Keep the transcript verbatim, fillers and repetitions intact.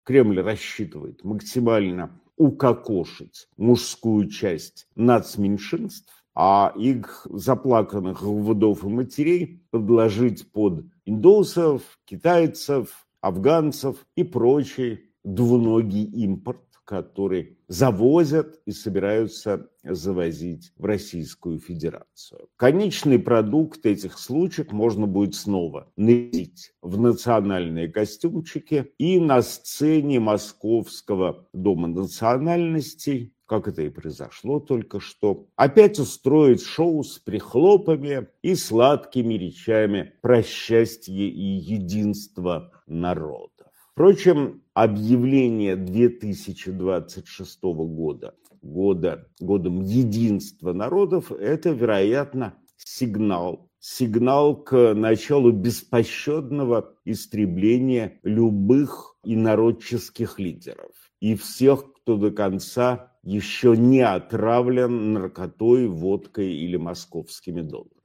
Кремль рассчитывает максимально укокошить мужскую часть нацменьшинств, а их заплаканных вдов и матерей подложить под индусов, китайцев, афганцев и прочий двуногий импорт, который завозят и собираются завозить в Российскую Федерацию. Конечный продукт этих случаев можно будет снова нарядить в национальные костюмчики и на сцене Московского дома национальностей, как это и произошло только что, опять устроить шоу с прихлопами и сладкими речами про счастье и единство народов. Впрочем, объявление две тысячи двадцать шестого года, года, годом единства народов, это, вероятно, сигнал. Сигнал к началу беспощадного истребления любых инородческих лидеров и всех, кто до конца еще не отравлен наркотой, водкой или московскими долларами.